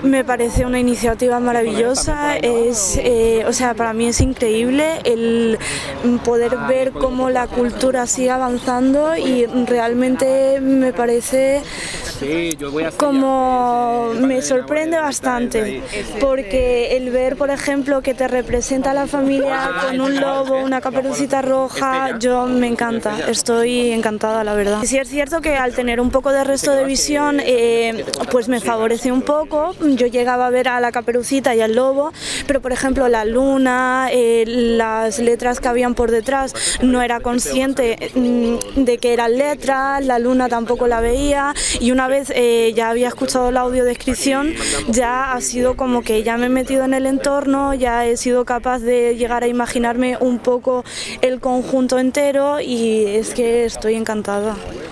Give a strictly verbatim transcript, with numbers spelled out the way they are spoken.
Me parece una iniciativa maravillosa, es, eh, o sea, para mí es increíble el poder ver cómo la cultura sigue avanzando y realmente me parece como me sorprende bastante, porque el ver, por ejemplo, que te representa a la familia con un lobo, una caperucita roja, yo me encanta, estoy encantada, la verdad. Sí es cierto que al tener un poco de resto de visión, eh, pues me favorece un poco. Yo llegaba a ver a la caperucita y al lobo, pero por ejemplo la luna, eh, las letras que habían por detrás, no era consciente mm, de que eran letras, la luna tampoco la veía, y una vez eh, ya había escuchado la audiodescripción, ya ha sido como que ya me he metido en el entorno, ya he sido capaz de llegar a imaginarme un poco el conjunto entero y es que estoy encantada.